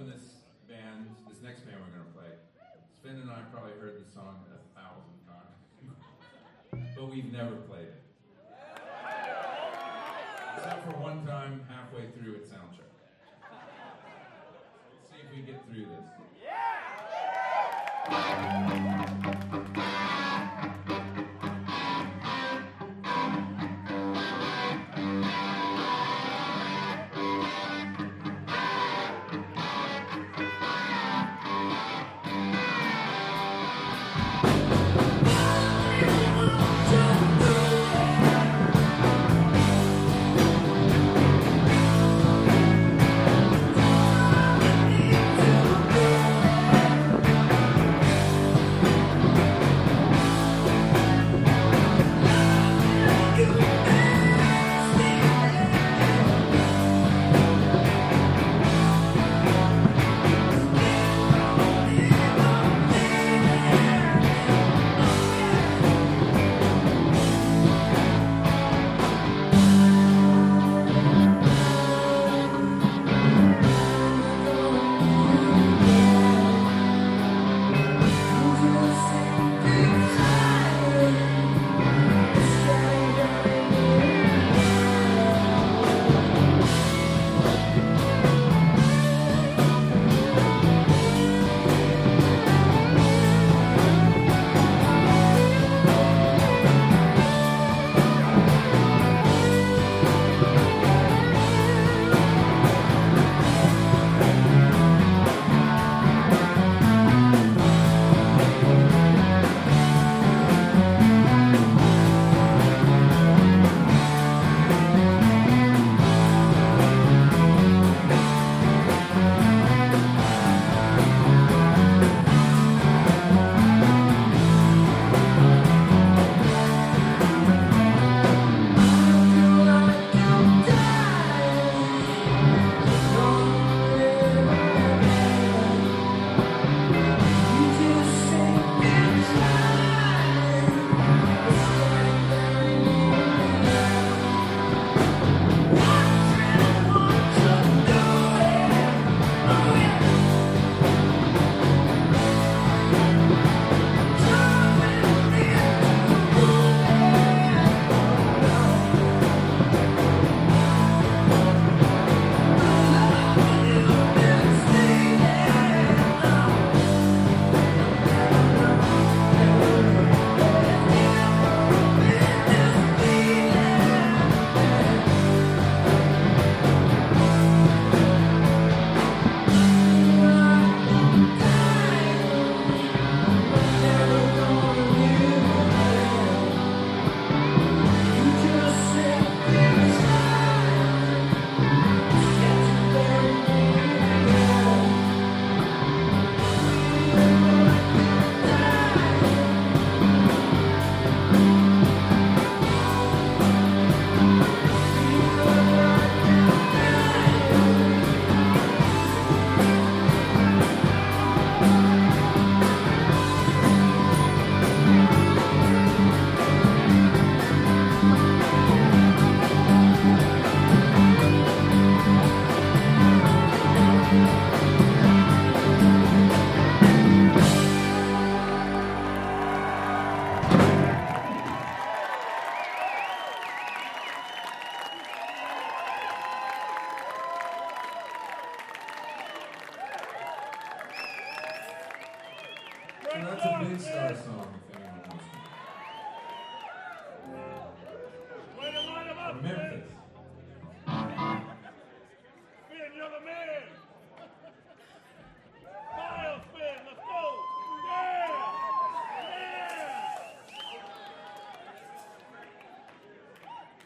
in this band, this next band we're going to play. Sven and I probably heard the song 1,000 times, but we've never played it. Except for one time halfway through at soundcheck. Let's see if we get through this. So that's a Big Star song.